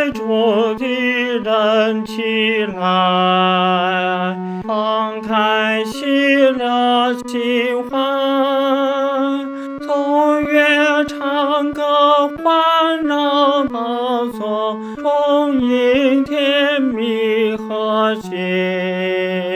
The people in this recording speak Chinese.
爱主的人起来，放开喜乐心欢，奏乐唱歌欢乐歌颂，充盈甜蜜和谐。